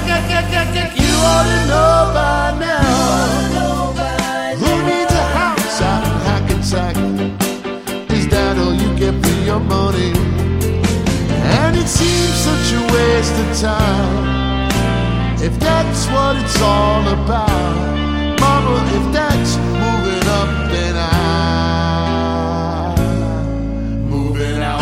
You ought to know by now. Who needs a house out in Hackensack? Is that all you get for your money? And it seems such a waste of time, if that's what it's all about. Mama, if that's moving up, then I'm moving out.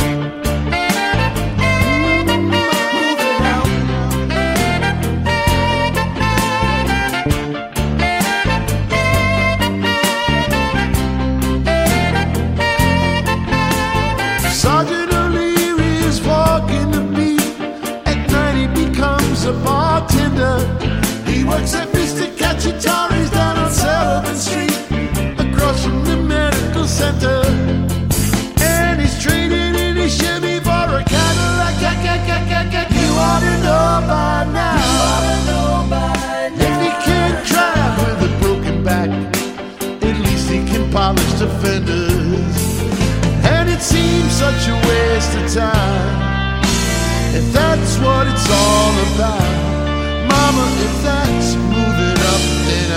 Sergeant O'Leary is walking the beat. At night he becomes a bartender. He works at Mr. Cacciatari's down on Sullivan Street, across from the medical center. And he's trading in his Chevy for a Cadillac. You ought to know by now. If he can't drive with a broken back, at least he can polish the fenders. And it seems such a waste of time, if that's what it's all about. Mama, if that's moving up, then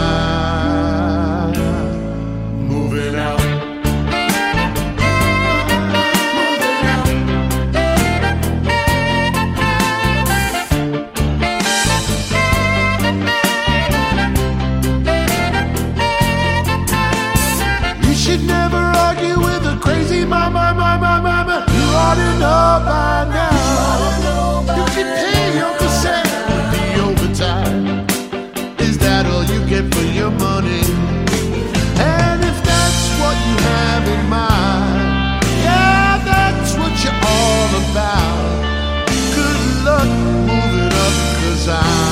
I'm moving out. You should never argue with a crazy mama. You ought to know by now. You can pay Uncle Sam with the overtime. Is that all you get for your money? And if that's what you have in mind, yeah, that's what you're all about. Good luck moving up, 'cause